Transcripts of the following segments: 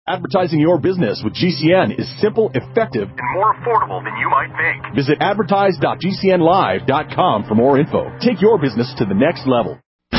Advertising your business with GCN is simple, effective, and more affordable than you might think. Visit advertise.gcnlive.com for more info. Take your business to the next level.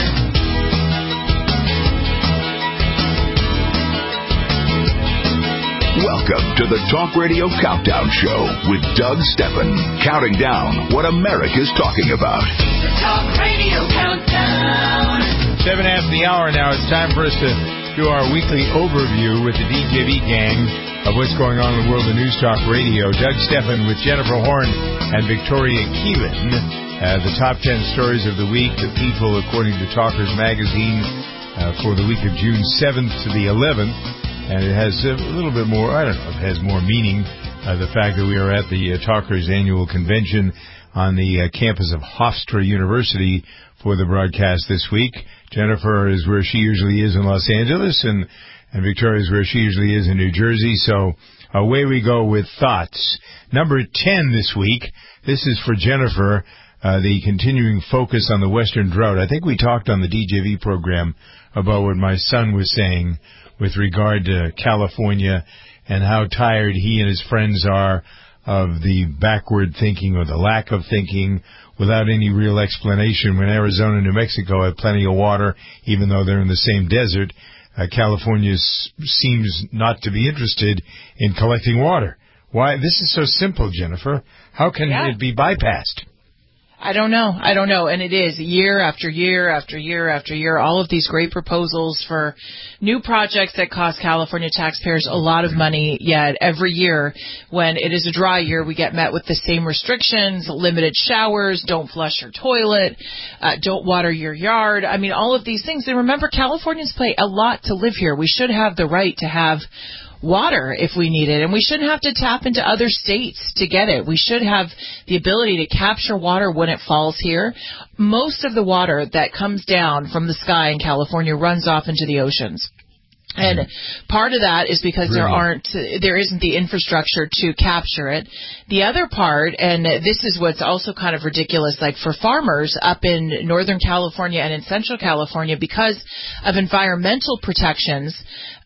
Welcome to the Talk Radio Countdown Show with Doug Steffen, counting down what America's talking about. The Talk Radio Countdown. 7 after the hour now. It's time for us to do our weekly overview with the DJV gang of what's going on in the world of News Talk Radio. Doug Steffen with Jennifer Horn and Victoria Keelan. The top 10 stories of the week, the people according to Talkers Magazine for the week of June 7th to the 11th. And it has a little bit more, I don't know, it has more meaning, the fact that we are at the Talkers annual convention on the campus of Hofstra University for the broadcast this week. Jennifer is where she usually is in Los Angeles, and Victoria is where she usually is in New Jersey. So away we go with thoughts. Number 10 this week, this is for Jennifer, the continuing focus on the Western drought. I think we talked on the DJV program about what my son was saying with regard to California and how tired he and his friends are of the backward thinking or the lack of thinking without any real explanation. When Arizona and New Mexico have plenty of water, even though they're in the same desert, California seems not to be interested in collecting water. Why? This is so simple, Jennifer. How can it be bypassed? I don't know. And it is year after year after year after year, all of these great proposals for new projects that cost California taxpayers a lot of money. Yet every year when it is a dry year, we get met with the same restrictions, limited showers, don't flush your toilet, don't water your yard. I mean, all of these things. And remember, Californians pay a lot to live here. We should have the right to have water if we need it, and we shouldn't have to tap into other states to get it. We should have the ability to capture water when it falls here. Most of the water that comes down from the sky in California runs off into the oceans. And part of that is because there isn't the infrastructure to capture it. The other part, and this is what's also kind of ridiculous, like for farmers up in Northern California and in Central California, because of environmental protections,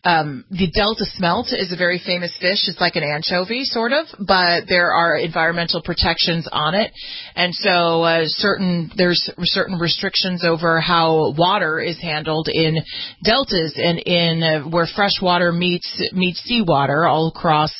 the Delta smelt is a very famous fish. It's like an anchovy, sort of, but there are environmental protections on it. And so there's certain restrictions over how water is handled in deltas and in where fresh water meets seawater all across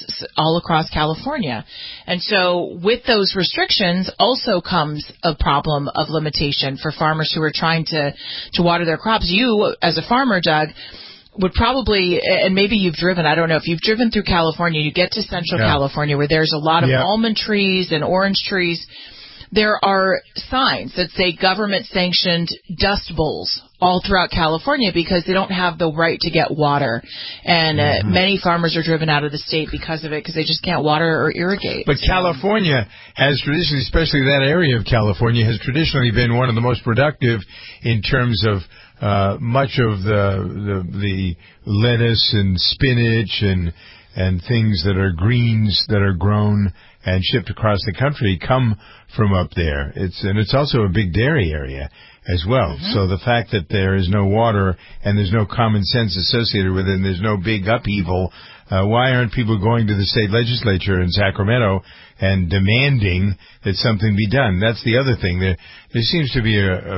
California. And so with those restrictions also comes a problem of limitation for farmers who are trying to water their crops. You, as a farmer, Doug, would probably, and maybe you've driven, I don't know, if you've driven through California, you get to Central California where there's a lot of almond trees and orange trees. There are signs that say government-sanctioned dust bowls all throughout California because they don't have the right to get water. And many farmers are driven out of the state because of it, because they just can't water or irrigate. But California has traditionally, especially that area of California, has traditionally been one of the most productive in terms of much of the lettuce and spinach and things that are greens that are grown and shipped across the country come from up there. It's also a big dairy area as well. So the fact that there is no water and there's no common sense associated with it and there's no big upheaval, why aren't people going to the state legislature in Sacramento and demanding that something be done? That's the other thing. There seems to be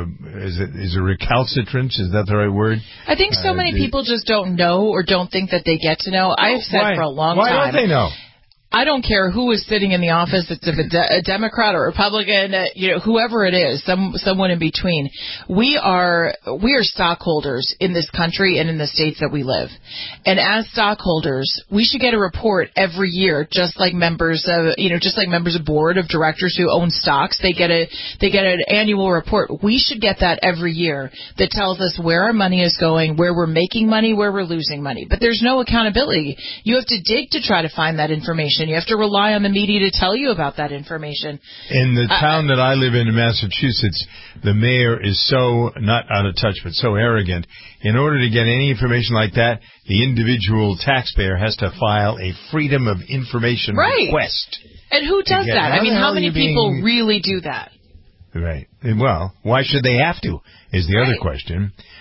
is a recalcitrance, is that the right word? I think so many people just don't know or don't think that they get to know. I've said for a long time. Why don't they know? I don't care who is sitting in the office. It's a Democrat or Republican, whoever it is, someone in between. We are stockholders in this country and in the states that we live. And as stockholders, we should get a report every year, just like members of board of directors who own stocks. They get an annual report. We should get that every year that tells us where our money is going, where we're making money, where we're losing money. But there's no accountability. You have to dig to try to find that information. You have to rely on the media to tell you about that information. In the town that I live in Massachusetts, the mayor is so not out of touch, but so arrogant. In order to get any information like that, the individual taxpayer has to file a Freedom of Information request. And who does that? I mean, how many people really do that? Right. Well, why should they have to, is the other question.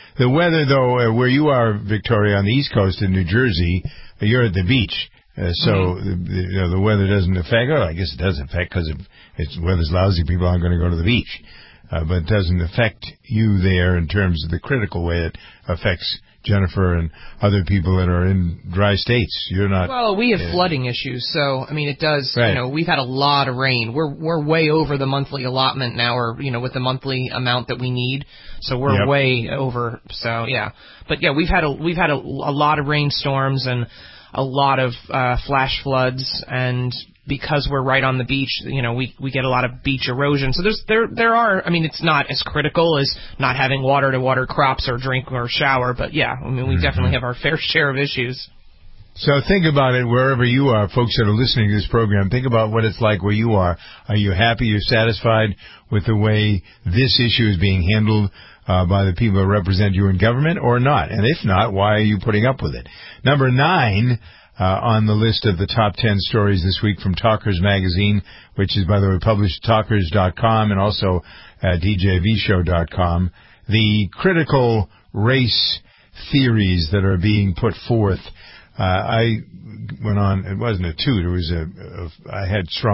The weather, though, where you are, Victoria, on the East Coast in New Jersey, you're at the beach. So the weather doesn't affect. Oh, I guess it does affect because if weather's lousy, people aren't going to go to the beach. But it doesn't affect you there in terms of the critical way it affects Jennifer and other people that are in dry states. You're not. Well, we have flooding issues, so I mean, it does. Right. You know, we've had a lot of rain. We're way over the monthly allotment now, or with the monthly amount that we need. So we're way over. So yeah, but yeah, we've had a lot of rainstorms and a lot of flash floods, and because we're right on the beach, we get a lot of beach erosion. So there are, I mean, it's not as critical as not having water to water crops or drink or shower, but yeah, I mean, we definitely have our fair share of issues. So think about it wherever you are, folks that are listening to this program. Think about what it's like where you are. Are you happy? You're satisfied with the way this issue is being handled by the people that represent you in government or not? And if not, why are you putting up with it? Number 9 on the list of the top 10 stories this week from Talkers Magazine, which is, by the way, published at talkers.com and also at djvshow.com. The critical race theories that are being put forth. I went on, it wasn't a toot, it was I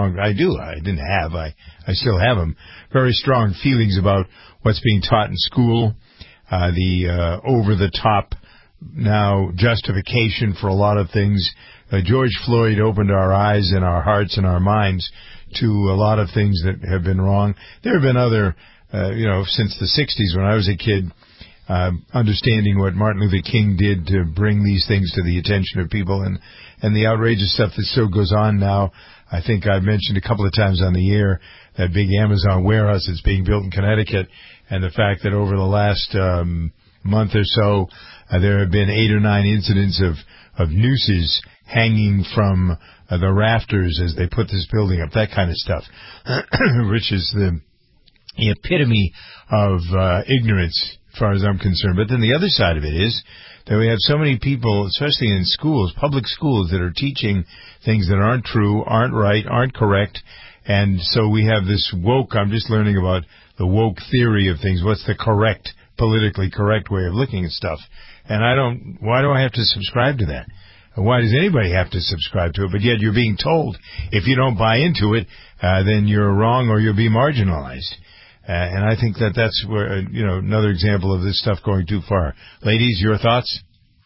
still have them, very strong feelings about what's being taught in school, the over-the-top now justification for a lot of things. George Floyd opened our eyes and our hearts and our minds to a lot of things that have been wrong. There have been other, since the 60s when I was a kid, understanding what Martin Luther King did to bring these things to the attention of people and the outrageous stuff that still goes on now. I think I've mentioned a couple of times on the air that big Amazon warehouse that's being built in Connecticut, and the fact that over the last month or so there have been 8 or 9 incidents of nooses hanging from the rafters as they put this building up, that kind of stuff, which is the epitome of ignorance as far as I'm concerned. But then the other side of it is that we have so many people, especially in schools, public schools, that are teaching things that aren't true, aren't right, aren't correct. And so we have this woke, I'm just learning about the woke theory of things. What's the correct, politically correct way of looking at stuff? And why do I have to subscribe to that? Why does anybody have to subscribe to it? But yet you're being told if you don't buy into it, then you're wrong or you'll be marginalized. And I think that's where, another example of this stuff going too far. Ladies, your thoughts?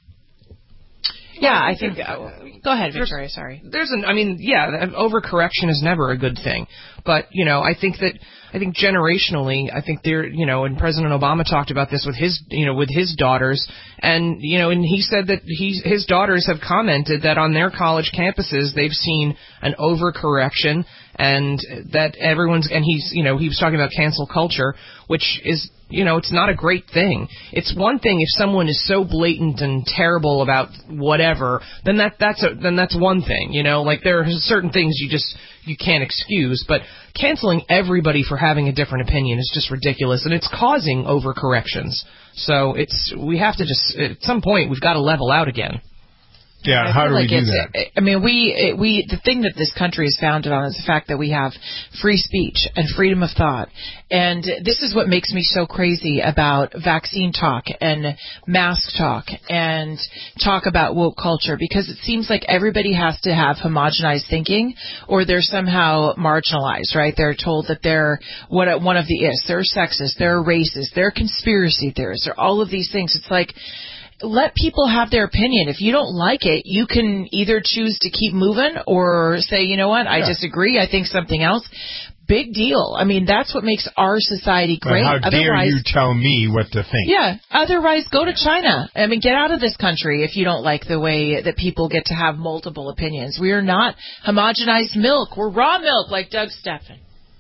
Yeah, I think. Go ahead, Victoria. Sorry. Overcorrection is never a good thing. But I think generationally, I think and President Obama talked about this with his daughters, and he said that his daughters have commented that on their college campuses they've seen an overcorrection, and that he was talking about cancel culture, which is, it's not a great thing. It's one thing if someone is so blatant and terrible about whatever, then that's one thing, like there are certain things you can't excuse, but canceling everybody for having a different opinion is just ridiculous, and it's causing overcorrections. So we have to just, at some point, we've got to level out again. Yeah, how do we do that? I mean, the thing that this country is founded on is the fact that we have free speech and freedom of thought. And this is what makes me so crazy about vaccine talk and mask talk and talk about woke culture, because it seems like everybody has to have homogenized thinking or they're somehow marginalized, right? They're told that they're one of the ists, they're sexist, they're racist, they're conspiracy theorists, they're all of these things. It's like, let people have their opinion. If you don't like it, you can either choose to keep moving or say, you know what, I disagree, I think something else. Big deal. I mean, that's what makes our society great. But how dare you tell me what to think? Yeah. Otherwise, go to China. I mean, get out of this country if you don't like the way that people get to have multiple opinions. We are not homogenized milk. We're raw milk, like Doug Steffen.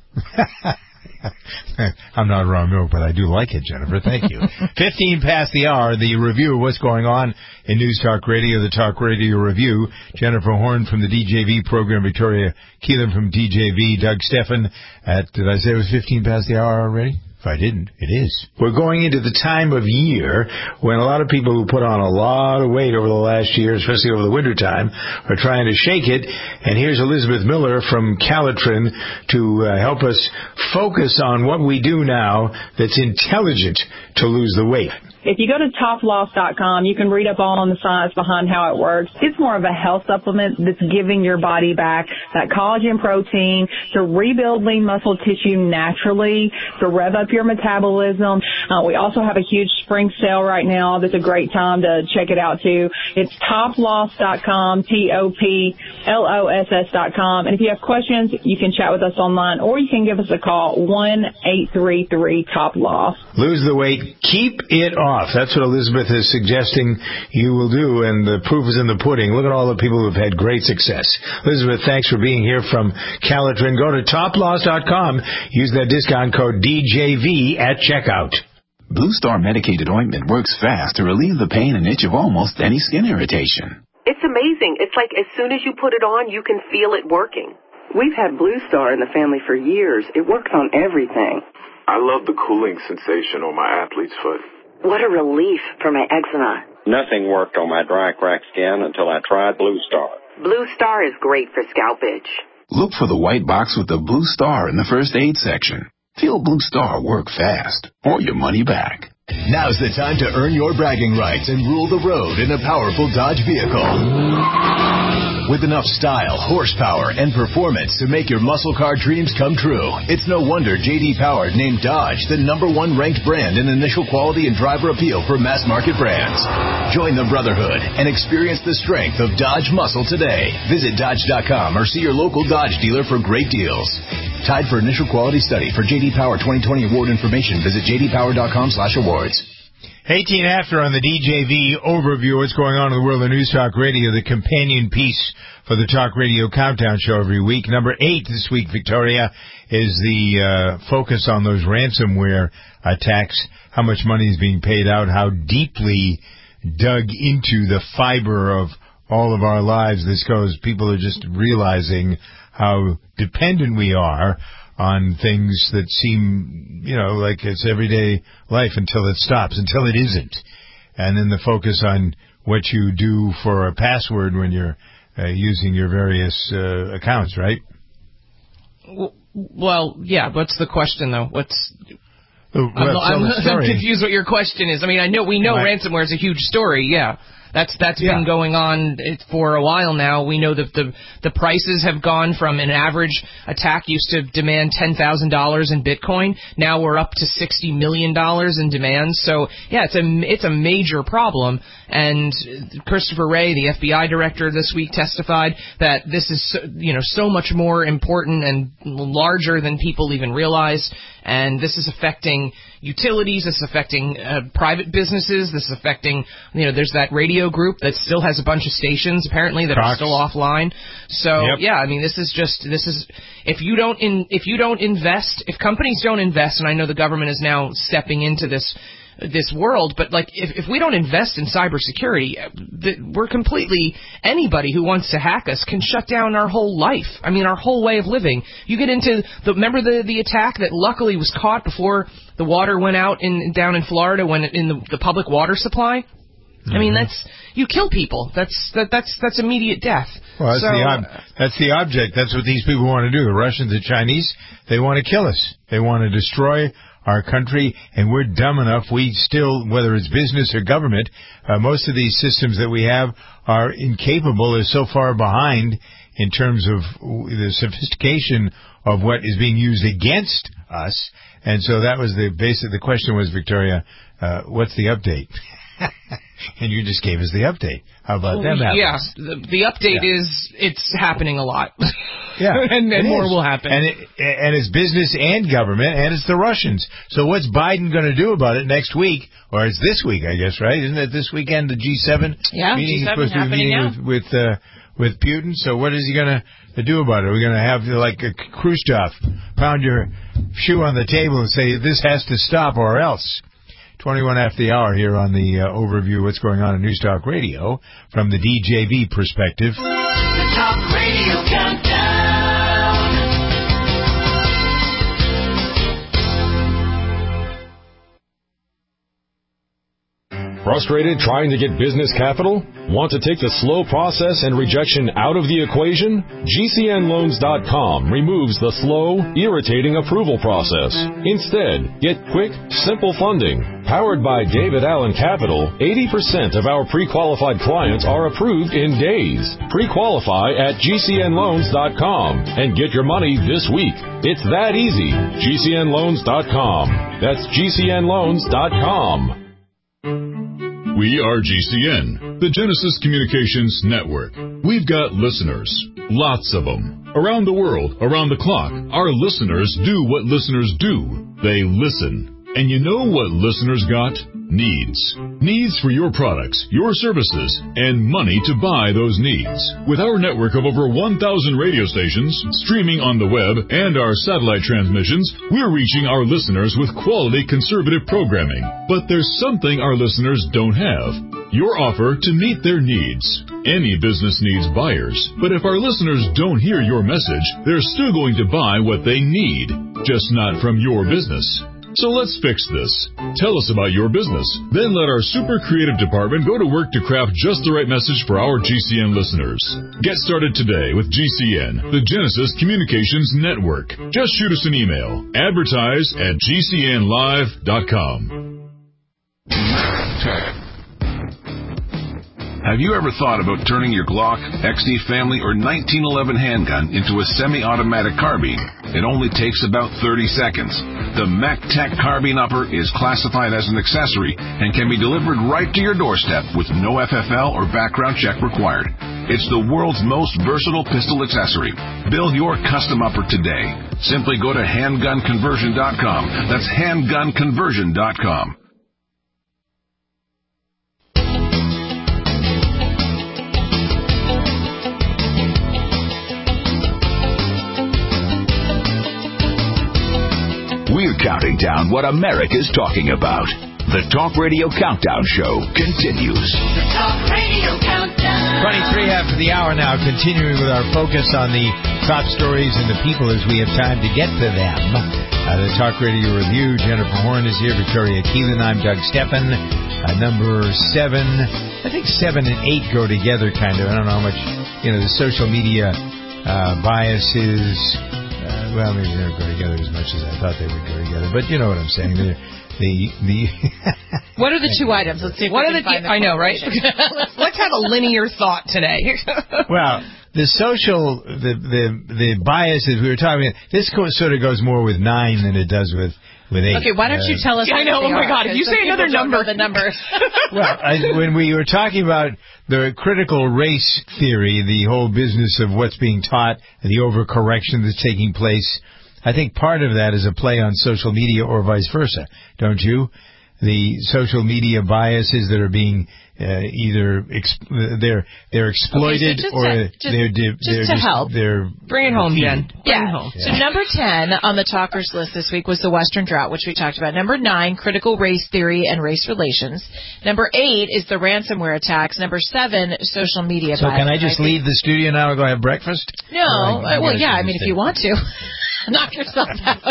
I'm not raw milk, but I do like it, Jennifer. Thank you. 15 past the hour, the review of what's going on in News Talk Radio, the Talk Radio Review. Jennifer Horn from the DJV program, Victoria Keelan from DJV, Doug Steffen did I say it was 15 past the hour already? If I didn't, it is. We're going into the time of year when a lot of people who put on a lot of weight over the last year, especially over the winter time, are trying to shake it. And here's Elizabeth Miller from Calitrin to help us focus on what we do now that's intelligent to lose the weight. If you go to toploss.com, you can read up all on the science behind how it works. It's more of a health supplement that's giving your body back that collagen protein to rebuild lean muscle tissue naturally, to rev up your metabolism. We also have a huge spring sale right now. That's a great time to check it out too. It's toploss.com, toploss.com. And if you have questions, you can chat with us online or you can give us a call, 1-833-TOP-LOSS. Lose the weight. Keep it off. That's what Elizabeth is suggesting you will do, and the proof is in the pudding. Look at all the people who have had great success. Elizabeth, thanks for being here from Calitrin. Go to toploss.com. Use that discount code DJV at checkout. Blue Star medicated ointment works fast to relieve the pain and itch of almost any skin irritation. It's amazing. It's like as soon as you put it on, you can feel it working. We've had Blue Star in the family for years. It works on everything. I love the cooling sensation on my athlete's foot. What a relief for my eczema. Nothing worked on my dry, cracked skin until I tried Blue Star. Blue Star is great for scalp itch. Look for the white box with the Blue Star in the first aid section. Feel Blue Star work fast, or your money back. Now's the time to earn your bragging rights and rule the road in a powerful Dodge vehicle. With enough style, horsepower, and performance to make your muscle car dreams come true, it's no wonder J.D. Power named Dodge the #1 ranked brand in initial quality and driver appeal for mass market brands. Join the brotherhood and experience the strength of Dodge muscle today. Visit Dodge.com or see your local Dodge dealer for great deals. Tied for initial quality study. For J.D. Power 2020 award information, visit jdpower.com/awards. 18 after on the DJV overview. What's going on in the world of News Talk Radio, the companion piece for the Talk Radio Countdown Show every week. Number 8 this week, Victoria, is the focus on those ransomware attacks, how much money is being paid out, how deeply dug into the fiber of all of our lives this goes. People are just realizing how dependent we are on things that seem, like it's everyday life until it stops, until it isn't. And then the focus on what you do for a password when you're using your various accounts, right? Well, yeah, what's the question, though? I'm confused what your question is. I mean, we know ransomware is a huge story, yeah. That's been going on for a while now. We know that the prices have gone from an average attack used to demand $10,000 in Bitcoin. Now we're up to $60 million in demands. So yeah, it's a major problem. And Christopher Wray, the FBI director, this week testified that this is so much more important and larger than people even realize. And this is affecting utilities. This is affecting private businesses. This is affecting, there's that radio group that still has a bunch of stations apparently that are still offline. So yeah, I mean, this is if companies don't invest, and I know the government is now stepping into this world, but if we don't invest in cybersecurity, we're completely, anybody who wants to hack us can shut down our whole life. I mean, our whole way of living. You get into remember the attack that luckily was caught before the water went out down in Florida when in the public water supply? Mm-hmm. I mean, you kill people. That's immediate death. Well, that's the object. That's what these people want to do. The Russians, the Chinese, they want to kill us. They want to destroy our country, and we're dumb enough. We still, whether it's business or government, most of these systems that we have are incapable, are so far behind in terms of the sophistication of what is being used against us. And so that was the question was, Victoria, what's the update? And you just gave us the update. How about them apples? Yeah, the update is it's happening a lot. Yeah, and more will happen. And it's business and government, and it's the Russians. So what's Biden going to do about it next week? Or it's this week, I guess, right? Isn't it this weekend, the G7 meeting? G7 supposed to be meeting with Putin. So what is he going to do about it? Are we going to have, like Khrushchev, pound your shoe on the table and say, this has to stop or else? 21 after the hour here on the overview of what's going on in News Talk Radio from the DJV perspective. The Talk Radio Countdown. Frustrated trying to get business capital? Want to take the slow process and rejection out of the equation? GCNLoans.com removes the slow, irritating approval process. Instead, get quick, simple funding. Powered by David Allen Capital, 80% of our pre-qualified clients are approved in days. Pre-qualify at GCNLoans.com and get your money this week. It's that easy. GCNLoans.com. That's GCNLoans.com. We are GCN, the Genesis Communications Network. We've got listeners, lots of them. Around the world, around the clock, our listeners do what listeners do. They listen. And you know what listeners got? Needs. Needs for your products, your services, and money to buy those needs. With our network of over 1,000 radio stations, streaming on the web, and our satellite transmissions, we're reaching our listeners with quality conservative programming. But there's something our listeners don't have. Your offer to meet their needs. Any business needs buyers, but if our listeners don't hear your message, they're still going to buy what they need, just not from your business. So let's fix this. Tell us about your business. Then let our super creative department go to work to craft just the right message for our GCN listeners. Get started today with GCN, the Genesis Communications Network. Just shoot us an email. Advertise@GCNlive.com. Have you ever thought about turning your Glock, XD Family, or 1911 handgun into a semi-automatic carbine? It only takes about 30 seconds. The MacTech Carbine Upper is classified as an accessory and can be delivered right to your doorstep with no FFL or background check required. It's the world's most versatile pistol accessory. Build your custom upper today. Simply go to handgunconversion.com. That's handgunconversion.com. We're counting down what America's talking about. The Talk Radio Countdown Show continues. The Talk Radio Countdown. 23 after the hour now, continuing with our focus on the top stories and the people as we have time to get to them. The Talk Radio Review, Jennifer Horn is here, Victoria Keelan, I'm Doug Steppen. Number 7, I think 7 and 8 go together kind of. I don't know how much, the social media biases... well, maybe they don't go together as much as I thought they would go together, but you know what I'm saying. What are the two items? Let's see if we can find them. I know, right? Let's have a linear thought today. Well, the social, the biases we were talking about, this sort of goes more with 9 than it does with 8. Okay, why don't you tell us? I know. Oh my God! If you say another number, the numbers. Well, when we were talking about the critical race theory, the whole business of what's being taught, the overcorrection that's taking place, I think part of that is a play on social media or vice versa, don't you? The social media biases that are being either they're exploited they're bring it home, Jen. Yeah. So number 10 on the talkers list this week was the Western drought, which we talked about. Number 9, critical race theory and race relations. Number 8 is the ransomware attacks. Number 7, social media bias. So can I just leave the studio now and go have breakfast? No. Well, yeah. I mean, if you want to. Knock yourself out.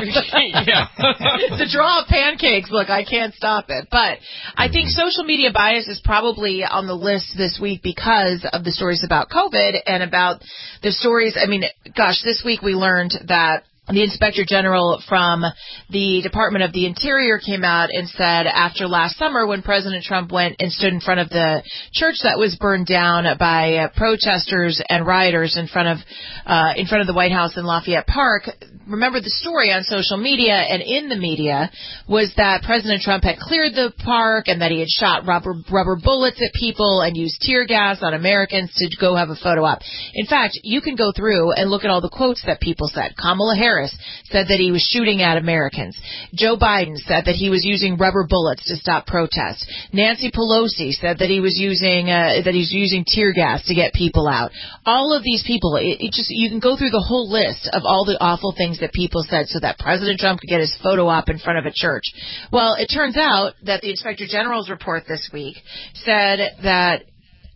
The draw of pancakes. Look, I can't stop it. But I think social media bias is probably on the list this week because of the stories about COVID and about the stories. I mean, gosh, this week we learned that the Inspector General from the Department of the Interior came out and said after last summer when President Trump went and stood in front of the church that was burned down by protesters and rioters in front of the White House in Lafayette Park, remember the story on social media and in the media was that President Trump had cleared the park and that he had shot rubber bullets at people and used tear gas on Americans to go have a photo op. In fact, you can go through and look at all the quotes that people said. Kamala Harris said that he was shooting at Americans. Joe Biden said that he was using rubber bullets to stop protests. Nancy Pelosi said that he was using tear gas to get people out. All of these people, you can go through the whole list of all the awful things that people said so that President Trump could get his photo op in front of a church. Well, it turns out that the Inspector General's report this week said that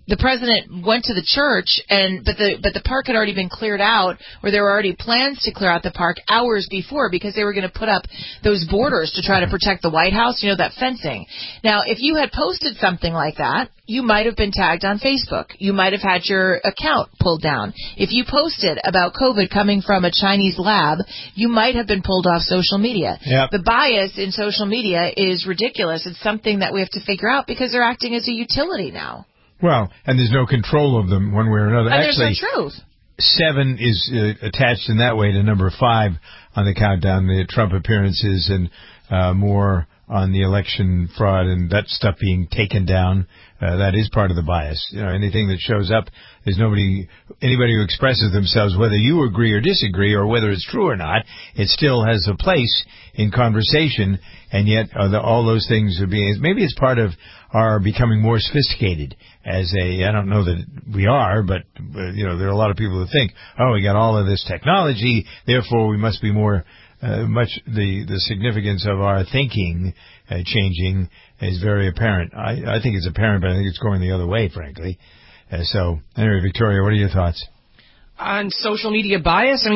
the president went to the church, but the park had already been cleared out, or there were already plans to clear out the park hours before because they were going to put up those borders to try to protect the White House, that fencing. Now, if you had posted something like that, you might have been tagged on Facebook. You might have had your account pulled down. If you posted about COVID coming from a Chinese lab, you might have been pulled off social media. Yep. The bias in social media is ridiculous. It's something that we have to figure out because they're acting as a utility now. Well, and there's no control of them one way or another. And Actually, there's no truth. 7 is attached in that way to number 5 on the countdown, the Trump appearances and more on the election fraud and that stuff being taken down. That is part of the bias. Anything that shows up, there's anybody who expresses themselves, whether you agree or disagree or whether it's true or not, it still has a place in conversation, and yet all those things are being, maybe it's part of our becoming more sophisticated as I don't know that we are, but, there are a lot of people who think, we got all of this technology, therefore we must be more, the significance of our thinking changing is very apparent. I think it's apparent, but I think it's going the other way, frankly. So, anyway, Victoria, what are your thoughts? On social media bias,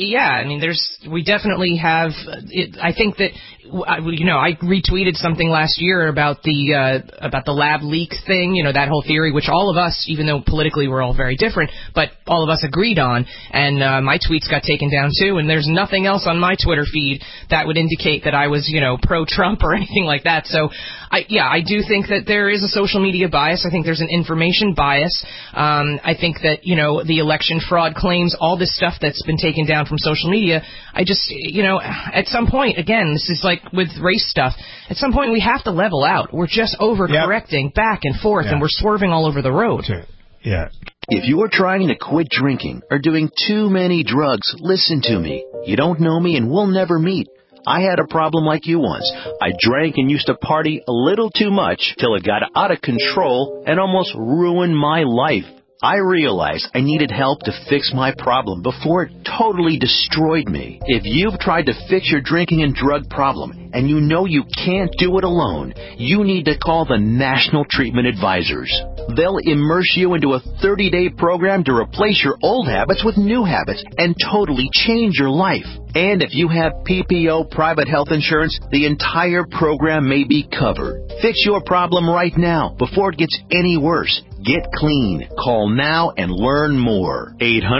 we definitely have. I think that I retweeted something last year about the lab leak thing. That whole theory, which all of us, even though politically we're all very different, but all of us agreed on. And my tweets got taken down too. And there's nothing else on my Twitter feed that would indicate that I was pro-Trump or anything like that. So I do think that there is a social media bias. I think there's an information bias. I think that the election fraud claims, all this stuff that's been taken down from social media, I just, at some point, again, this is like with race stuff, at some point we have to level out. We're just overcorrecting back and forth, and we're swerving all over the road. Yeah. If you're trying to quit drinking or doing too many drugs, listen to me. You don't know me and we'll never meet. I had a problem like you once. I drank and used to party a little too much till it got out of control and almost ruined my life. I realized I needed help to fix my problem before it totally destroyed me. If you've tried to fix your drinking and drug problem and you know you can't do it alone, you need to call the National Treatment Advisors. They'll immerse you into a 30-day program to replace your old habits with new habits and totally change your life. And if you have PPO private health insurance, the entire program may be covered. Fix your problem right now before it gets any worse. Get clean. Call now and learn more.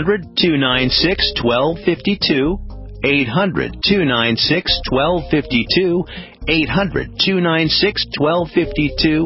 800-296-1252. 800-296-1252. 800-296-1252.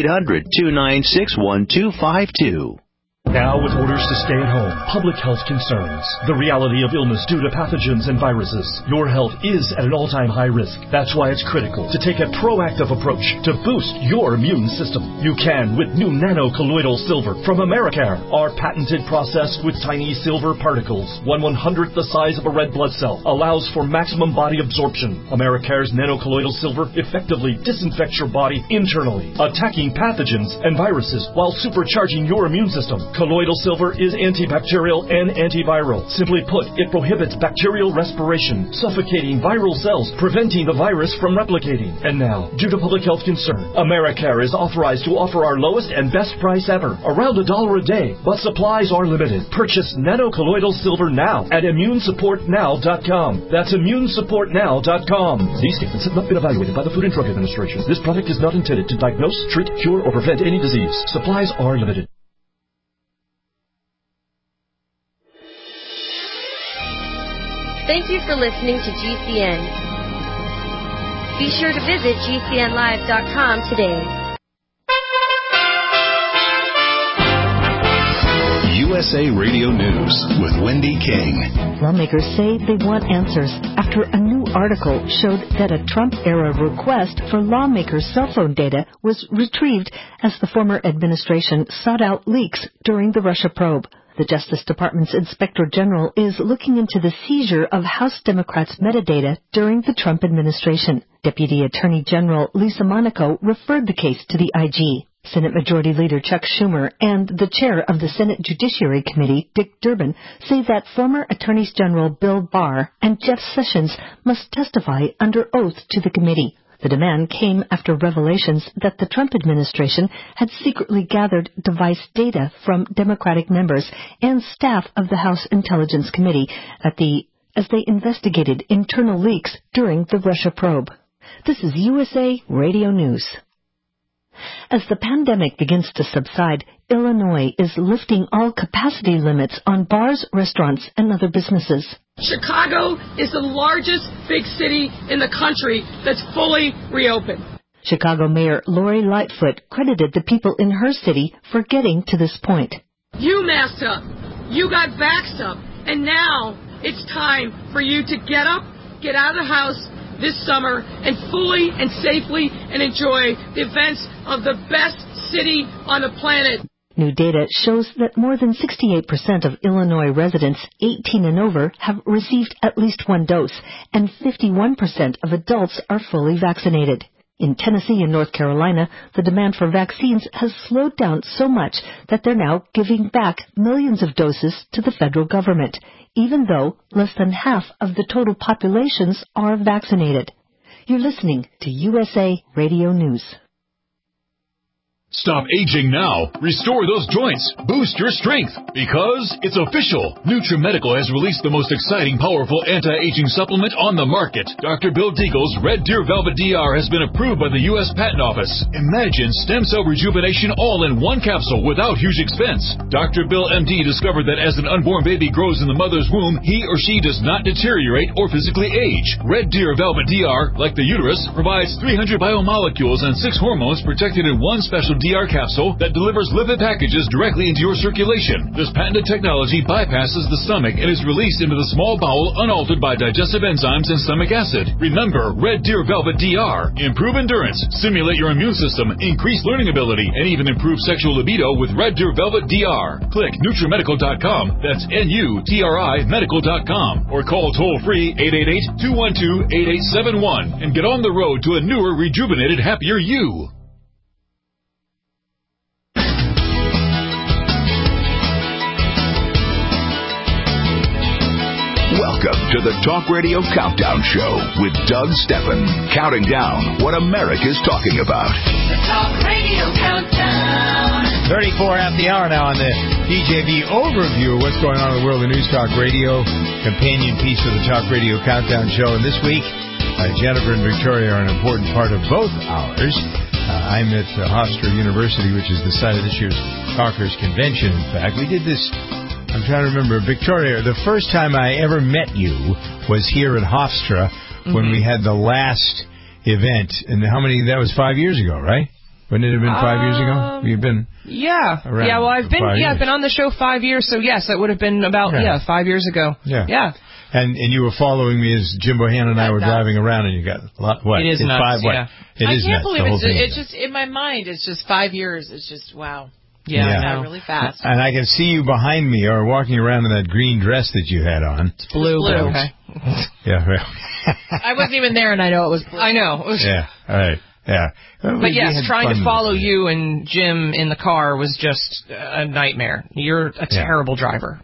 800-296-1252. Now with orders to stay at home, public health concerns, the reality of illness due to pathogens and viruses, your health is at an all-time high risk. That's why it's critical to take a proactive approach to boost your immune system. You can with new nano-colloidal silver from Americare. Our patented process with tiny silver particles, 1/100th the size of a red blood cell, allows for maximum body absorption. Americare's nano-colloidal silver effectively disinfects your body internally, attacking pathogens and viruses while supercharging your immune system. Colloidal silver is antibacterial and antiviral. Simply put, it prohibits bacterial respiration, suffocating viral cells, preventing the virus from replicating. And now, due to public health concern, Americare is authorized to offer our lowest and best price ever, around $1 a day, but supplies are limited. Purchase nano-colloidal silver now at immunesupportnow.com. That's immunesupportnow.com. These statements have not been evaluated by the Food and Drug Administration. This product is not intended to diagnose, treat, cure, or prevent any disease. Supplies are limited. Thank you for listening to GCN. Be sure to visit GCNlive.com today. USA Radio News with Wendy King. Lawmakers say they want answers after a new article showed that a Trump-era request for lawmakers' cell phone data was retrieved as the former administration sought out leaks during the Russia probe. The Justice Department's Inspector General is looking into the seizure of House Democrats' metadata during the Trump administration. Deputy Attorney General Lisa Monaco referred the case to the IG. Senate Majority Leader Chuck Schumer and the chair of the Senate Judiciary Committee, Dick Durbin, say that former Attorneys General Bill Barr and Jeff Sessions must testify under oath to the committee. The demand came after revelations that the Trump administration had secretly gathered device data from Democratic members and staff of the House Intelligence Committee as they investigated internal leaks during the Russia probe. This is USA Radio News. As the pandemic begins to subside, Illinois is lifting all capacity limits on bars, restaurants, and other businesses. Chicago is the largest big city in the country that's fully reopened. Chicago Mayor Lori Lightfoot credited the people in her city for getting to this point. You masked up. You got vaxxed up. And now it's time for you to get up, get out of the house this summer, and fully and safely and enjoy the events of the best city on the planet. New data shows that more than 68% of Illinois residents 18 and over have received at least one dose, and 51% of adults are fully vaccinated. In Tennessee and North Carolina, the demand for vaccines has slowed down so much that they're now giving back millions of doses to the federal government, even though less than half of the total populations are vaccinated. You're listening to USA Radio News. Stop aging now. Restore those joints. Boost your strength. Because it's official. NutriMedical has released the most exciting, powerful anti-aging supplement on the market. Dr. Bill Deagle's Red Deer Velvet DR has been approved by the U.S. Patent Office. Imagine stem cell rejuvenation all in one capsule without huge expense. Dr. Bill MD discovered that as an unborn baby grows in the mother's womb, he or she does not deteriorate or physically age. Red Deer Velvet DR, like the uterus, provides 300 biomolecules and 6 hormones protected in one special DR capsule that delivers lipid packages directly into your circulation. This patented technology bypasses the stomach and is released into the small bowel unaltered by digestive enzymes and stomach acid. Remember, Red Deer Velvet DR. Improve endurance, stimulate your immune system, increase learning ability, and even improve sexual libido with Red Deer Velvet DR. Click NutriMedical.com, that's NUTRI Medical.com, or call toll-free 888-212-8871 and get on the road to a newer, rejuvenated, happier you. Welcome to the Talk Radio Countdown Show with Doug Steffen, counting down what America's talking about. The Talk Radio Countdown. 34 after the hour now on the DJV overview of what's going on in the world of News Talk Radio, companion piece of the Talk Radio Countdown Show. And this week, Jennifer and Victoria are an important part of both hours. I'm at Hofstra University, which is the site of this year's Talkers Convention. In fact, we did this. I'm trying to remember, Victoria, the first time I ever met you was here at Hofstra when we had the last event. And how many, that was 5 years ago, right? Wouldn't it have been 5 years ago? You've been around. Yeah, well, I've been on the show 5 years, so yes, that would have been about, 5 years ago. Yeah. And you were following me as Jim Bohannon and I were driving around, and you got what? It is nuts, It is I can't nuts. believe it's just, in my mind, it's just 5 years. It's just, wow. Yeah, I know. Really fast. And I can see you behind me or walking around in that green dress that you had on. It's blue. Okay. Yeah. I wasn't even there, and I know it was blue. I know. Yeah. All right. Yeah. But yes, trying to follow you and Jim in the car was just a nightmare. You're a terrible driver.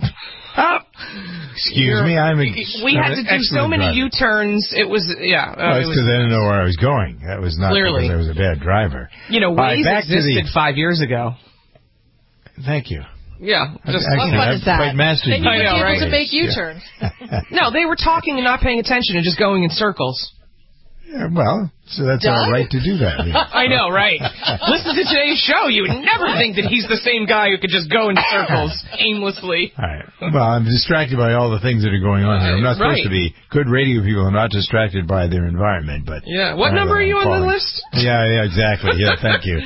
Excuse me, we had to do so many U-turns. It was, it's because I didn't know where I was going. That was not because I was a bad driver. Waze existed 5 years ago. Thank you. Yeah. Just what fun is that? Quite mastered. Then you would be able to make U-turns. No, they were talking and not paying attention and just going in circles. Yeah, well, so that's our right to do that. I know, right? Listen to today's show. You would never think that he's the same guy who could just go in circles aimlessly. All right. Well, I'm distracted by all the things that are going on here. I'm not supposed to be. Good radio people are not distracted by their environment, but... Yeah. What number are you on the list? Yeah, exactly. Yeah, thank you.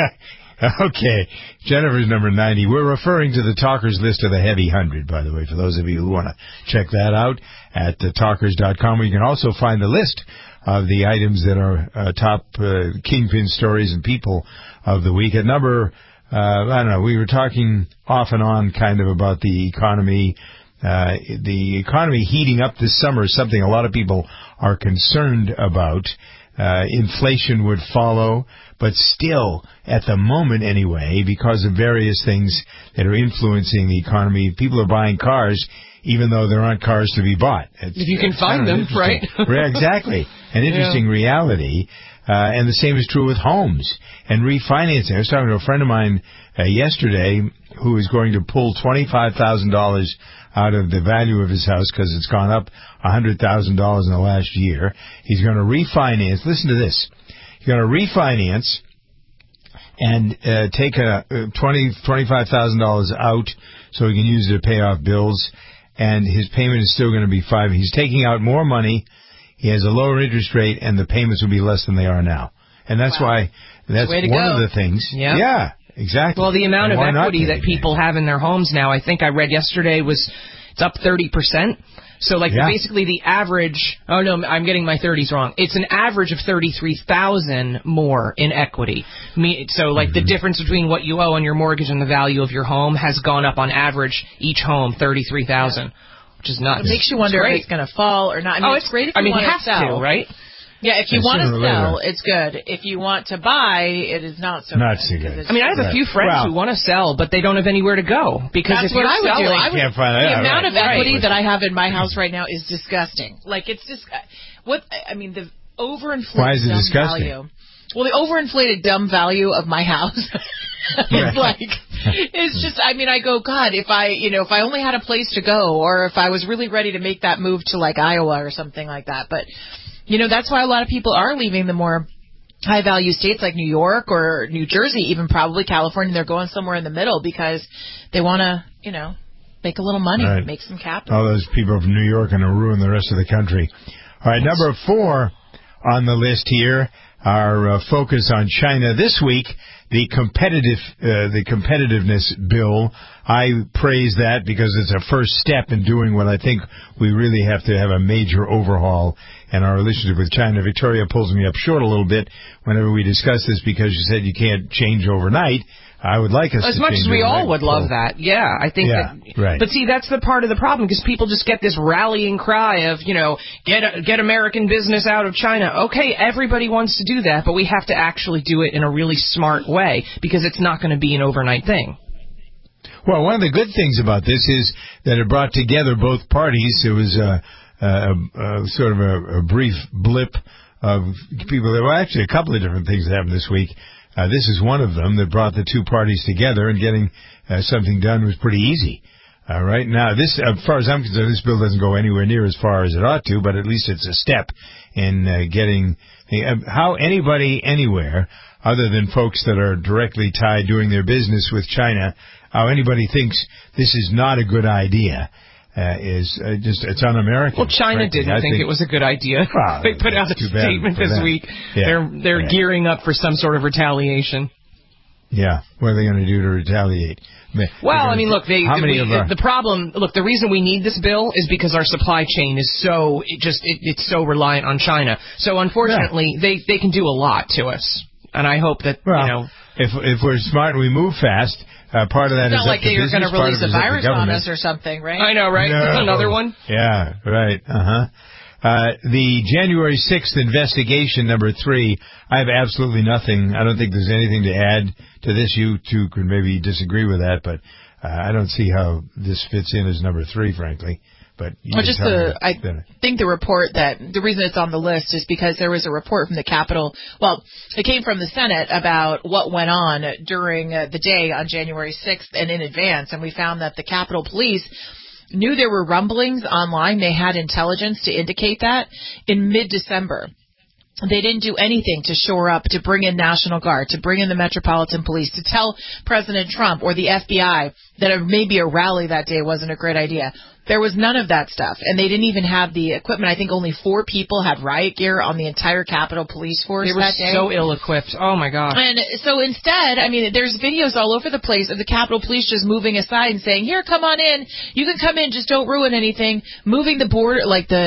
Okay, Jennifer's number 90. We're referring to the Talkers list of the Heavy 100, by the way, for those of you who want to check that out at talkers.com, where you can also find the list of the items that are top kingpin stories and people of the week. At number, I don't know, we were talking off and on kind of about the economy. The economy heating up this summer is something a lot of people are concerned about. Inflation would follow, but still, at the moment anyway, because of various things that are influencing the economy, people are buying cars even though there aren't cars to be bought. If you can find them, right? Yeah, exactly. An interesting reality. And the same is true with homes and refinancing. I was talking to a friend of mine yesterday who is going to pull $25,000 out of the value of his house because it's gone up $100,000 in the last year. He's going to refinance. Listen to this. He's going to refinance and take $25,000 out so he can use it to pay off bills. And his payment is still going to be $5,000. He's taking out more money. He has a lower interest rate, and the payments will be less than they are now. And that's why that's one of the things. Yep. Yeah, exactly. Well, the amount of equity that people have in their homes now, I think I read yesterday, it's up 30%. So, basically the average, oh no, I'm getting my 30s wrong. It's an average of $33,000 more in equity. So, the difference between what you owe on your mortgage and the value of your home has gone up on average, each home, $33,000, which is nuts. It makes you wonder if it's going to fall or not. I mean, it's great if you want to sell. To, right? Yeah, if you want to sell, it's good. If you want to buy, it is not so good. I mean, I have a few friends who want to sell, but they don't have anywhere to go. Because that's if what I would do. Can't find it the out, amount of equity that I have in my house right now is disgusting. It's just the overinflated Why is it dumb disgusting? value. Well, the overinflated dumb value of my house is it's just, I go, God, if I only had a place to go, or if I was really ready to make that move to Iowa or something like that. But, that's why a lot of people are leaving the more high-value states like New York or New Jersey, even probably California. They're going somewhere in the middle because they want to, make a little money, make some capital. All those people from New York and ruin the rest of the country. All right, number 4 on the list here, our focus on China this week. The competitiveness bill, I praise that because it's a first step in doing what I think we really have to have a major overhaul in our relationship with China. Victoria pulls me up short a little bit whenever we discuss this because she said you can't change overnight. I would like us to as much as we all would love that. Yeah, I think that. Right. But see, that's the part of the problem because people just get this rallying cry of, get American business out of China. Okay, everybody wants to do that, but we have to actually do it in a really smart way because it's not going to be an overnight thing. Well, one of the good things about this is that it brought together both parties. It was sort of a brief blip of people. There were actually a couple of different things that happened this week. This is one of them that brought the two parties together, and getting something done was pretty easy. Right now, this, as far as I'm concerned, this bill doesn't go anywhere near as far as it ought to, but at least it's a step in getting how anybody anywhere, other than folks that are directly tied doing their business with China, how anybody thinks this is not a good idea. It's un-American. Well, China didn't think it was a good idea. Well, they put out a statement this week. Yeah. They're gearing up for some sort of retaliation. Yeah. What are they going to do to retaliate? Well, look, the problem, the reason we need this bill is because our supply chain is it's so reliant on China. So unfortunately, they can do a lot to us. And I hope that, if we're smart and we move fast, part of that is up to business. It's not like they're going to release a virus on us or something, right? I know, right? No. Another one? Yeah, right. The January 6th investigation, number 3, I have absolutely nothing. I don't think there's anything to add to this. You two could maybe disagree with that, but I don't see how this fits in as number 3, frankly. But I think the report the reason it's on the list is because there was a report from the Capitol. Well, it came from the Senate about what went on during the day on January 6th and in advance, and we found that the Capitol Police knew there were rumblings online. They had intelligence to indicate that in mid-December. They didn't do anything to shore up, to bring in National Guard, to bring in the Metropolitan Police, to tell President Trump or the FBI that maybe a rally that day wasn't a great idea. There was none of that stuff, and they didn't even have the equipment. I think only 4 people had riot gear on the entire Capitol Police force that day. They were so ill-equipped. Oh, my gosh. And so instead, there's videos all over the place of the Capitol Police just moving aside and saying, here, come on in. You can come in, just don't ruin anything. Moving the border,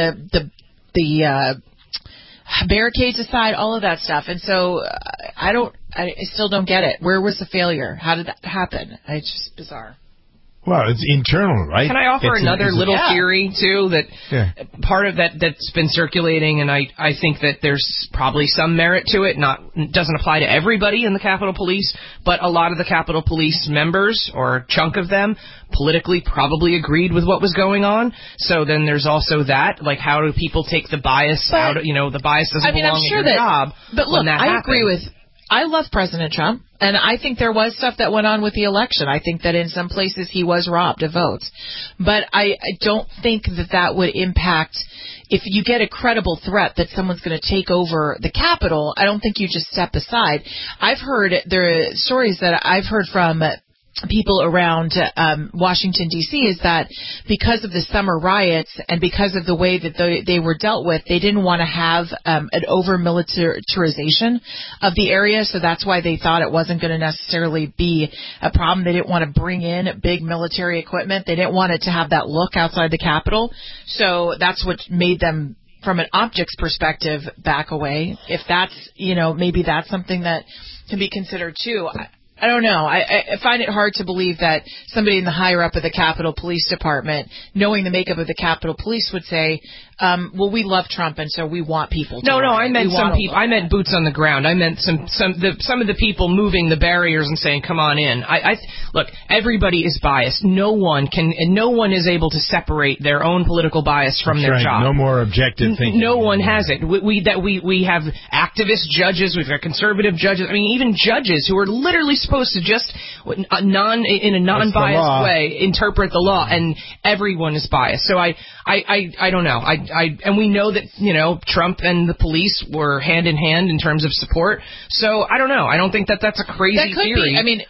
the barricades aside, all of that stuff. And so I still don't get it. Where was the failure? How did that happen? It's just bizarre. Well, it's internal, right? Can I offer another little theory, too, that part of that's been circulating, and I think that there's probably some merit to it. Doesn't apply to everybody in the Capitol Police, but a lot of the Capitol Police members, or a chunk of them, politically probably agreed with what was going on. So then there's also that, like, how do people take the bias out? The bias doesn't belong in your job. But look, I agree with. I love President Trump, and I think there was stuff that went on with the election. I think that in some places he was robbed of votes. But I don't think that would impact, if you get a credible threat that someone's going to take over the Capitol, I don't think you just step aside. I've heard, there are stories that I've heard from people around Washington, D.C., is that because of the summer riots and because of the way that they were dealt with, they didn't want to have an over-militarization of the area, so that's why they thought it wasn't going to necessarily be a problem. They didn't want to bring in big military equipment. They didn't want it to have that look outside the Capitol, so that's what made them, from an optics perspective, back away. If that's, maybe that's something that can be considered too. I don't know. I find it hard to believe that somebody in the higher up of the Capitol Police Department, knowing the makeup of the Capitol Police, would say, well, we love Trump, and so we want people to No, run. I meant some people. I meant boots on the ground. I meant some of the people moving the barriers and saying, come on in. Look, everybody is biased. No one is able to separate their own political bias from their job. No more objective thinking. No one has it. We have activist judges. We've got conservative judges. I mean, even judges who are literally supposed to just in a non-biased way interpret the law, and everyone is biased. So I don't know. And we know that Trump and the police were hand in hand in terms of support. So I don't know. I don't think that's a crazy that could theory. Be.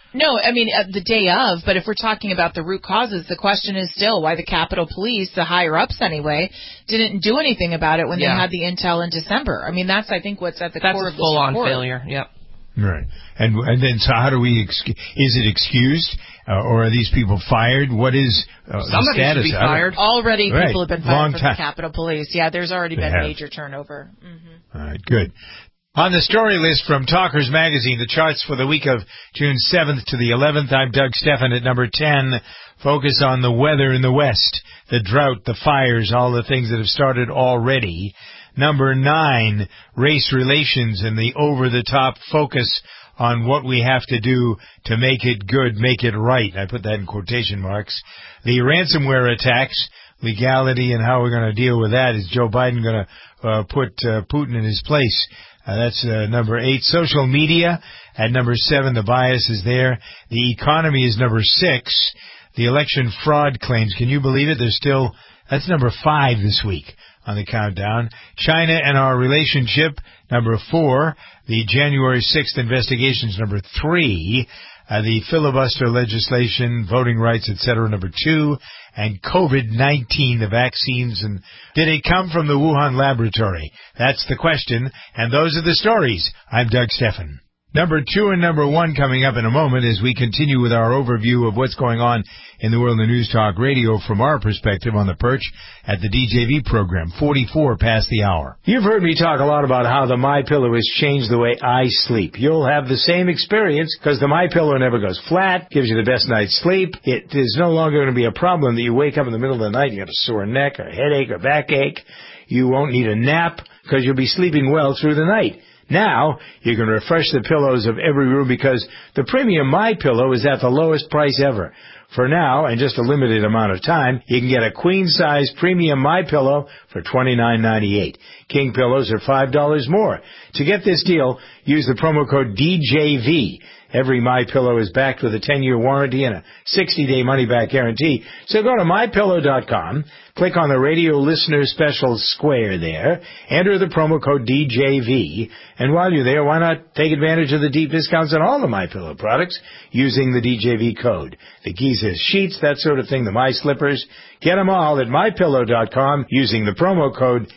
The day of. But if we're talking about the root causes, the question is still why the Capitol Police, the higher ups anyway, didn't do anything about it when they had the intel in December. I mean, that's, I think, what's at the core of the support. That's full-on failure. Yep. Right. And then, so how do we, is it excused, or are these people fired? What is the status? Should be fired. Already people have been fired from the Capitol Police. Yeah, there's already been major turnover. Mm-hmm. All right, good. On the story list from Talkers Magazine, the charts for the week of June 7th to the 11th, I'm Doug Stephan at number 10. Focus on the weather in the West, the drought, the fires, all the things that have started already. Number 9, race relations and the over-the-top focus on what we have to do to make it good, make it right. I put that in quotation marks. The ransomware attacks, legality and how we're going to deal with that. Is Joe Biden going to put Putin in his place? That's number 8. Social media at number 7. The bias is there. The economy is number 6. The election fraud claims. Can you believe it? That's number 5 this week on the countdown. China and our relationship, number 4. The January 6th investigations, number 3. The filibuster legislation, voting rights, etc., number 2. And COVID-19, the vaccines. And did it come from the Wuhan laboratory? That's the question. And those are the stories. I'm Doug Stephan. Number 2 and number 1 coming up in a moment as we continue with our overview of what's going on in the world of News Talk Radio from our perspective on the perch at the DJV program, 44 past the hour. You've heard me talk a lot about how the MyPillow has changed the way I sleep. You'll have the same experience because the MyPillow never goes flat, gives you the best night's sleep. It is no longer going to be a problem that you wake up in the middle of the night, you got a sore neck or headache or backache. You won't need a nap because you'll be sleeping well through the night. Now, you can refresh the pillows of every room because the premium MyPillow is at the lowest price ever. For now, and just a limited amount of time, you can get a queen-size premium MyPillow for $29.98. King pillows are $5 more. To get this deal, use the promo code DJV. Every MyPillow is backed with a 10-year warranty and a 60-day money-back guarantee. So go to MyPillow.com, click on the radio listener special square there, enter the promo code DJV, and while you're there, why not take advantage of the deep discounts on all the MyPillow products using the DJV code. The Giza sheets, that sort of thing, the My Slippers. Get them all at MyPillow.com using the promo code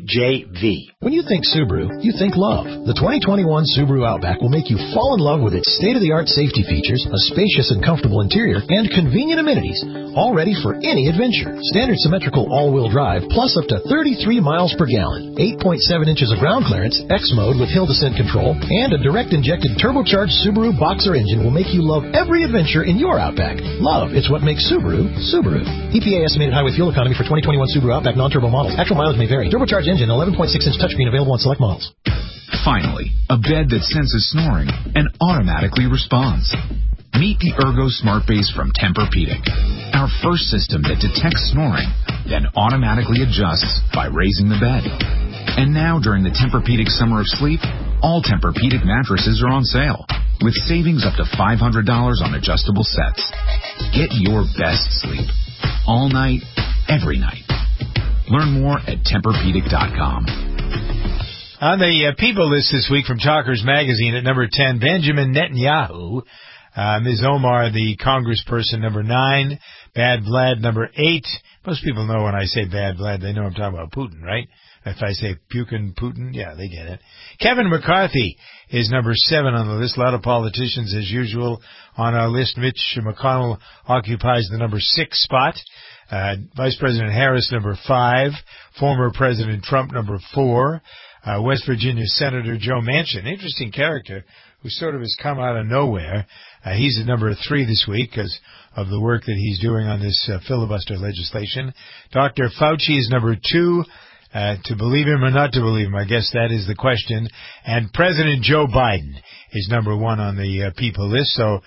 DJV. When you think Subaru, you think love. The 2021 Subaru Outback will make you fall in love with its state-of-the-art safety features, a spacious and comfortable interior, and convenient amenities, all ready for any adventure. Standard symmetrical all-wheel drive, plus up to 33 miles per gallon, 8.7 inches of ground clearance, X mode with hill descent control, and a direct-injected turbocharged Subaru Boxer engine will make you love every adventure in your Outback. Love, it's what makes Subaru, Subaru. EPA estimated highway fuel economy for 2021 Subaru Outback non-turbo models. Actual mileage may vary. Turbocharged engine, 11.6-inch touchscreen available on select models. Finally, a bed that senses snoring and automatically responds. Meet the Ergo Smart Base from Tempur-Pedic, our first system that detects snoring, then automatically adjusts by raising the bed. And now, during the Tempur-Pedic Summer of Sleep, all Tempur-Pedic mattresses are on sale, with savings up to $500 on adjustable sets. Get your best sleep, all night, every night. Learn more at Tempurpedic.com. On the People list this week from Talkers Magazine at number 10, Benjamin Netanyahu. Ms. Omar, the congressperson, number 9. Bad Vlad, number 8. Most people know when I say Bad Vlad, they know I'm talking about Putin, right? If I say Putin, yeah, they get it. Kevin McCarthy is number 7 on the list. A lot of politicians, as usual, on our list. Mitch McConnell occupies the number 6 spot. Vice President Harris, number 5. Former President Trump, number 4. West Virginia Senator Joe Manchin, interesting character, who sort of has come out of nowhere. He's at number 3 this week because of the work that he's doing on this filibuster legislation. Dr. Fauci is number 2. To believe him or not to believe him, I guess that is the question. And President Joe Biden is number 1 on the People list. So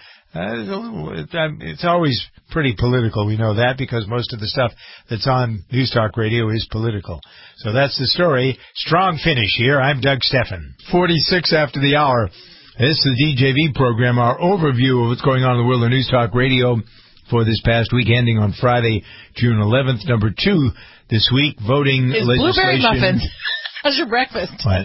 it's always pretty political. We know that because most of the stuff that's on News Talk Radio is political. So that's the story. Strong finish here. I'm Doug Steffen. 46 after the hour. This is the DJV program, our overview of what's going on in the world of News Talk Radio for this past week, ending on Friday, June 11th. Number 2 this week, voting it's legislation. Blueberry muffins. How's your breakfast? What?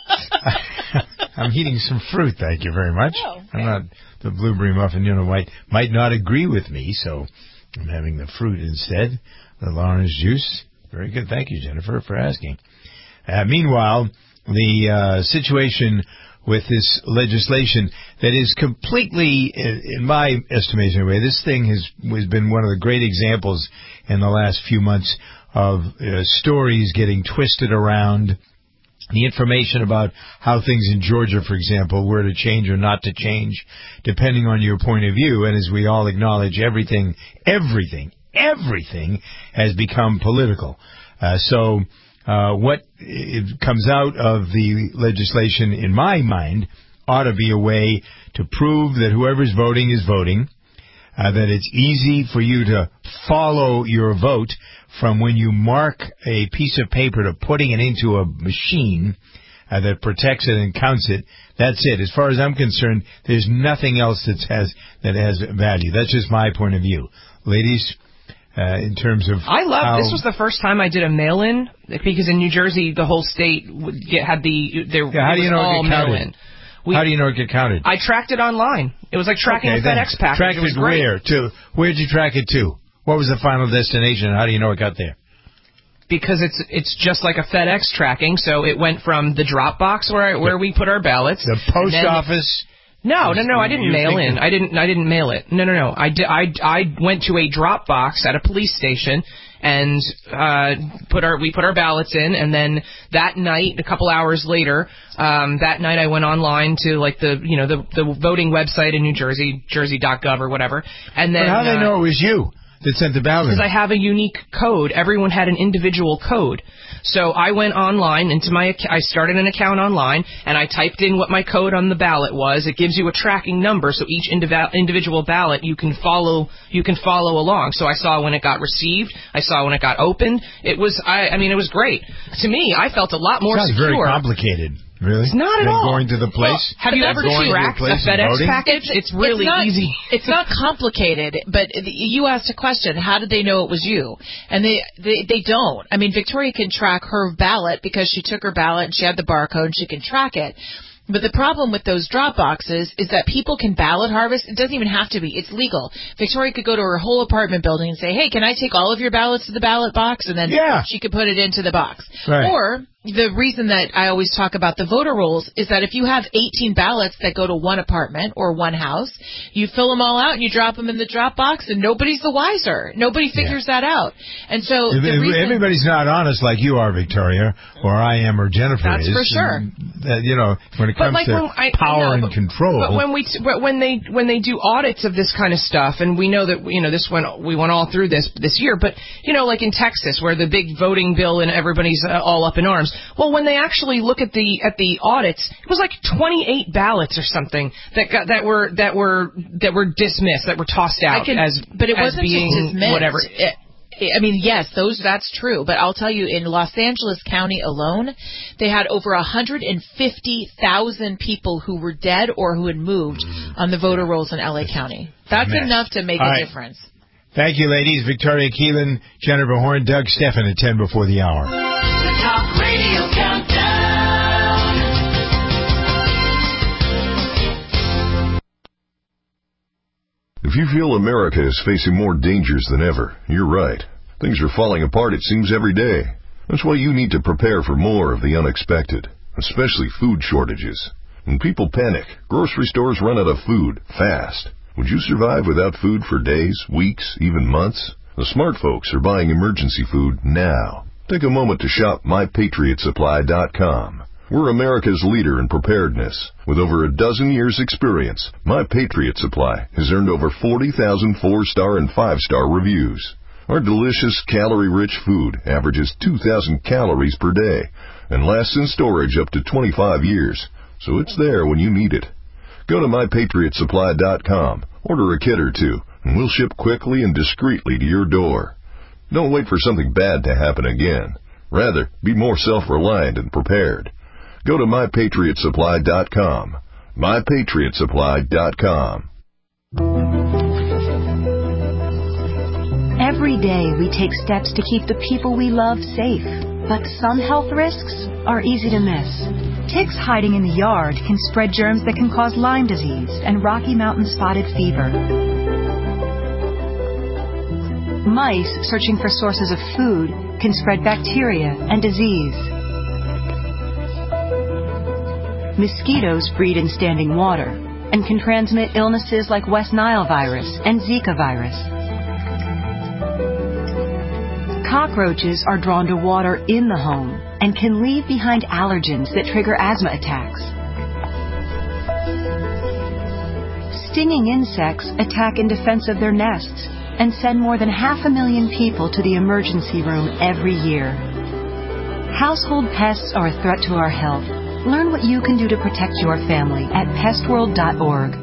I'm eating some fruit, thank you very much. Oh, okay. I'm not the blueberry muffin, might not agree with me, so I'm having the fruit instead. The orange juice. Very good. Thank you, Jennifer, for asking. Meanwhile, the situation with this legislation that is completely, in my estimation anyway, this thing has been one of the great examples in the last few months of stories getting twisted around. The information about how things in Georgia, for example, were to change or not to change, depending on your point of view. And as we all acknowledge, everything has become political. So what comes out of the legislation, in my mind, ought to be a way to prove that whoever's voting is voting, that it's easy for you to follow your vote from when you mark a piece of paper to putting it into a machine that protects it and counts it. That's it. As far as I'm concerned, there's nothing else that has value. That's just my point of view. Ladies, in terms of this was the first time I did a mail-in, because in New Jersey, the whole state how do you know it get counted? How do you know it get counted? I tracked it online. It was like tracking a FedEx package. Tracked it where? Where'd you track it to? What was the final destination, and how do you know it got there? Because it's just like a FedEx tracking, so it went from the drop box where we put our ballots. The post office. No, I didn't mail in. I didn't mail it. No. I went to a drop box at a police station and we put our ballots in, and then that night, a couple hours later, I went online to the voting website in New Jersey, jersey.gov or whatever, and then. But how do they know it was you that sent the ballot? Because I have a unique code. Everyone had an individual code. So I went online I started an account online, and I typed in what my code on the ballot was. It gives you a tracking number, so each individual ballot you can follow along. So I saw when it got received. I saw when it got opened. It was it was great. To me, I felt a lot more secure. It's very complicated. Really? It's not at all. Going to the place? Well, have you ever tracked a FedEx package? It's really easy. It's not complicated, but you asked a question. How did they know it was you? And they don't. I mean, Victoria can track her ballot because she took her ballot and she had the barcode and she can track it. But the problem with those drop boxes is that people can ballot harvest. It doesn't even have to be. It's legal. Victoria could go to her whole apartment building and say, hey, can I take all of your ballots to the ballot box? And then she could put it into the box. Right. the reason that I always talk about the voter rolls is that if you have 18 ballots that go to one apartment or one house, you fill them all out and you drop them in the drop box, and nobody's the wiser. Nobody figures that out. And so everybody's not honest like you are, Victoria, or I am, or Jennifer is. That's for sure. When it comes to power and control. But when they do audits of this kind of stuff, and we know that we went all through this year, but like in Texas where the big voting bill and everybody's all up in arms. Well, when they actually look at the audits, it was like 28 ballots or something that were dismissed, that were tossed out but it wasn't being just dismissed. Whatever. I mean, yes, that's true. But I'll tell you, in Los Angeles County alone, they had over 150,000 people who were dead or who had moved on the voter rolls in L.A. County. That's enough to make a difference. Thank you, ladies. Victoria Keelan, Jennifer Horn, Doug Stephan at 10 before the hour. The Talk Radio Countdown. If you feel America is facing more dangers than ever, you're right. Things are falling apart, it seems, every day. That's why you need to prepare for more of the unexpected, especially food shortages. When people panic, grocery stores run out of food fast. Would you survive without food for days, weeks, even months? The smart folks are buying emergency food now. Take a moment to shop MyPatriotSupply.com. We're America's leader in preparedness. With over a dozen years' experience, My Patriot Supply has earned over 40,000 4-star and 5-star reviews. Our delicious, calorie-rich food averages 2,000 calories per day and lasts in storage up to 25 years, so it's there when you need it. Go to MyPatriotSupply.com, order a kit or two, and we'll ship quickly and discreetly to your door. Don't wait for something bad to happen again. Rather, be more self-reliant and prepared. Go to MyPatriotSupply.com. MyPatriotSupply.com. Every day we take steps to keep the people we love safe, but some health risks are easy to miss. Ticks hiding in the yard can spread germs that can cause Lyme disease and Rocky Mountain spotted fever. Mice searching for sources of food can spread bacteria and disease. Mosquitoes breed in standing water and can transmit illnesses like West Nile virus and Zika virus. Cockroaches are drawn to water in the home and can leave behind allergens that trigger asthma attacks. Stinging insects attack in defense of their nests and send more than 500,000 people to the emergency room every year. Household pests are a threat to our health. Learn what you can do to protect your family at pestworld.org.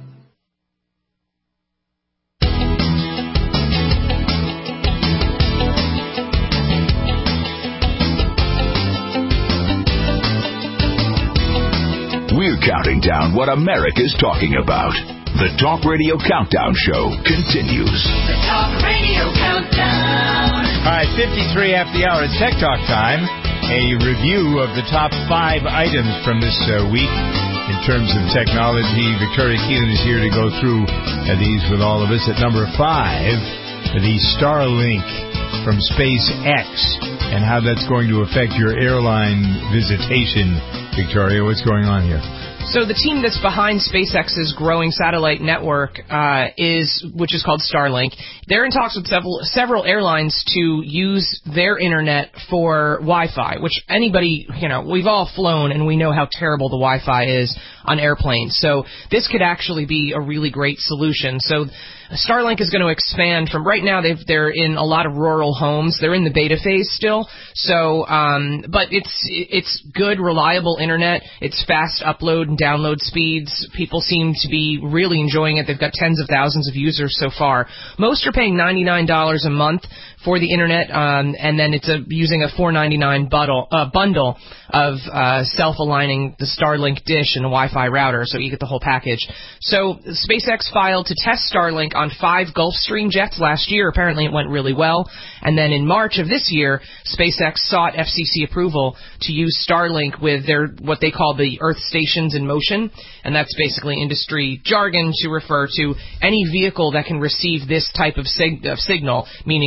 We're counting down what America's talking about. The Talk Radio Countdown Show continues. The Talk Radio Countdown. All right, 53 after the hour. It's Tech Talk time. A review of the top 5 items from this week in terms of technology. Victoria Keelan is here to go through these with all of us. At number 5, the Starlink from SpaceX and how that's going to affect your airline visitation. Victoria, what's going on here? So the team that's behind SpaceX's growing satellite network which is called Starlink. They're in talks with several airlines to use their internet for Wi-Fi, which anybody, we've all flown and we know how terrible the Wi-Fi is on airplanes. So this could actually be a really great solution. So Starlink is going to expand from right now. They're in a lot of rural homes. They're in the beta phase still. So, but it's good, reliable internet. It's fast upload and download speeds. People seem to be really enjoying it. They've got tens of thousands of users so far. Most are paying $99 a month for the internet, and then it's using a $4.99 bundle of self-aligning the Starlink dish and a Wi-Fi router, so you get the whole package. So SpaceX filed to test Starlink on 5 Gulfstream jets last year. Apparently it went really well. And then in March of this year, SpaceX sought FCC approval to use Starlink with their what they call the Earth Stations in Motion, and that's basically industry jargon to refer to any vehicle that can receive this type of signal, meaning cars,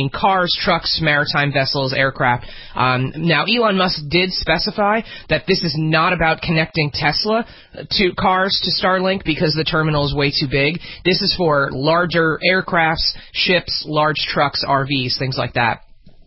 cars, trucks, maritime vessels, aircraft. Now, Elon Musk did specify that this is not about connecting Tesla to cars to Starlink because the terminal is way too big. This is for larger aircrafts, ships, large trucks, RVs, things like that.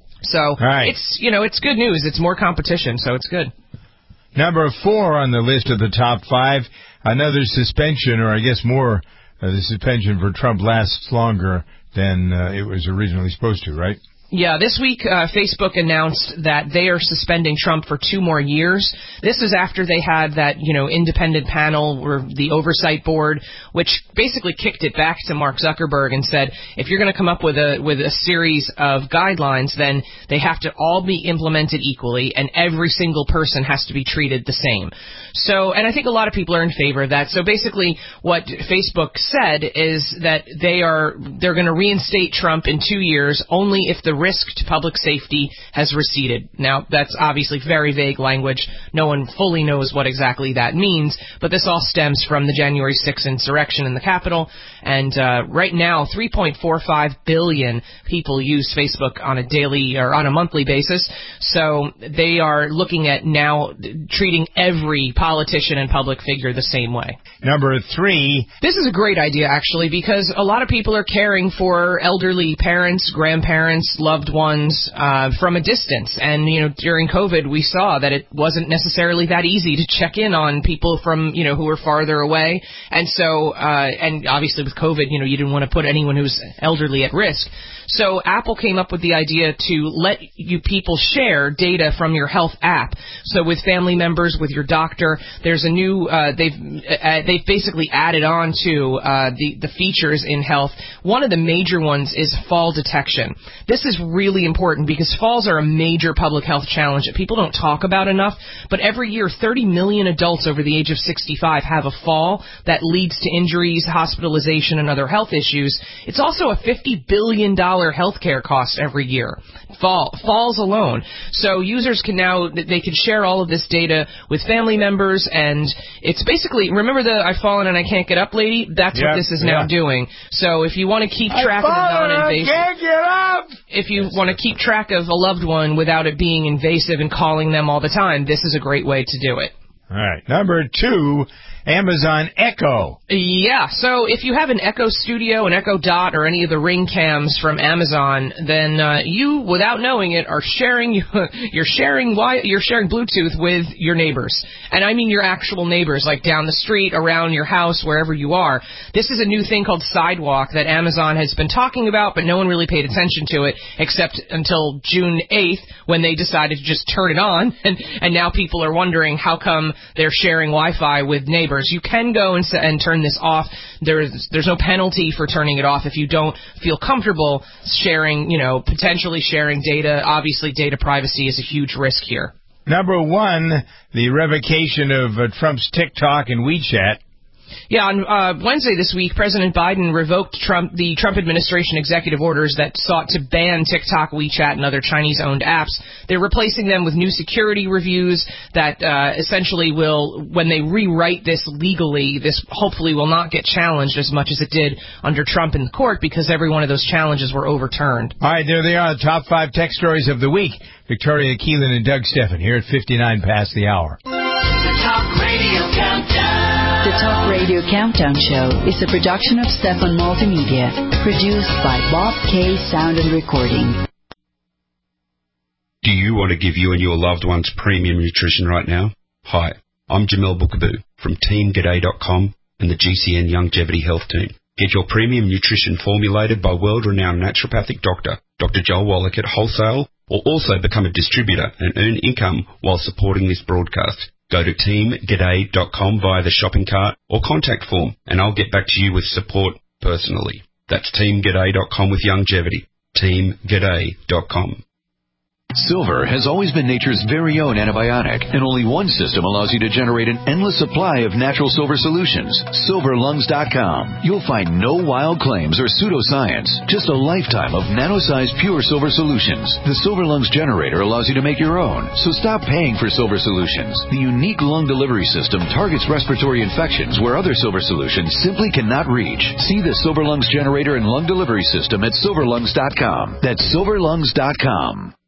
So it's good news. It's more competition, so it's good. Number 4 on the list of the top 5, another suspension, or I guess more, the suspension for Trump lasts longer than it was originally supposed to, right? Yeah, this week Facebook announced that they are suspending Trump for 2 more years. This is after they had that, independent panel or the oversight board, which basically kicked it back to Mark Zuckerberg and said, if you're going to come up with a series of guidelines, then they have to all be implemented equally, and every single person has to be treated the same. So, and I think a lot of people are in favor of that. So basically, what Facebook said is that they're going to reinstate Trump in 2 years only if the risk to public safety has receded. Now, that's obviously very vague language. No one fully knows what exactly that means, but this all stems from the January 6th insurrection in the Capitol. And right now, 3.45 billion people use Facebook on a daily or on a monthly basis. So they are looking at now treating every politician and public figure the same way. Number 3. This is a great idea, actually, because a lot of people are caring for elderly parents, grandparents, loved ones from a distance. And, during COVID, we saw that it wasn't necessarily that easy to check in on people from, who were farther away. And so, and obviously with COVID, you didn't want to put anyone who's elderly at risk. So Apple came up with the idea to let you people share data from your health app. So with family members, with your doctor, there's a new, they've basically added on to the features in health. One of the major ones is fall detection. This is really important because falls are a major public health challenge that people don't talk about enough. But every year, 30 million adults over the age of 65 have a fall that leads to injuries, hospitalization, and other health issues. It's also a $50 billion healthcare cost every year. Falls alone. So users can now, they can share all of this data with family members, and it's basically, remember the I've fallen and I can't get up lady? That's what this is now doing. So if you want to keep track of if you want to keep track of a loved one without it being invasive and calling them all the time, this is a great way to do it. All right. Number 2, Amazon Echo. Yeah, so if you have an Echo Studio, an Echo Dot, or any of the Ring cams from Amazon, then you, without knowing it, are sharing you're sharing Bluetooth with your neighbors. And I mean your actual neighbors, like down the street, around your house, wherever you are. This is a new thing called Sidewalk that Amazon has been talking about, but no one really paid attention to it, except until June 8th, when they decided to just turn it on. And now people are wondering how come they're sharing Wi-Fi with neighbors. You can go and turn this off. There's no penalty for turning it off if you don't feel comfortable sharing, potentially sharing data. Obviously, data privacy is a huge risk here. Number 1, the revocation of Trump's TikTok and WeChat. Yeah, on Wednesday this week, President Biden revoked the Trump administration executive orders that sought to ban TikTok, WeChat, and other Chinese-owned apps. They're replacing them with new security reviews that essentially will, when they rewrite this legally, this hopefully will not get challenged as much as it did under Trump in the court because every one of those challenges were overturned. All right, there they are, the top 5 tech stories of the week. Victoria Keelan and Doug Steffen here at 59 past the hour. The Talk Radio Countdown. The Talk Radio Countdown Show is a production of Stefan Multimedia, produced by Bob K. Sound and Recording. Do you want to give you and your loved ones premium nutrition right now? Hi, I'm Jamel Bookaboo from TeamGaday.com and the GCN Longevity Health Team. Get your premium nutrition formulated by world-renowned naturopathic doctor, Dr. Joel Wallach at wholesale, or also become a distributor and earn income while supporting this broadcast. Go to teamgaday.com via the shopping cart or contact form, and I'll get back to you with support personally. That's teamgaday.com with longevity. teamgaday.com. Silver has always been nature's very own antibiotic, and only one system allows you to generate an endless supply of natural silver solutions. SilverLungs.com. You'll find no wild claims or pseudoscience, just a lifetime of nano-sized pure silver solutions. The Silver Lungs generator allows you to make your own, so stop paying for silver solutions. The unique lung delivery system targets respiratory infections where other silver solutions simply cannot reach. See the Silver Lungs generator and lung delivery system at SilverLungs.com. That's SilverLungs.com.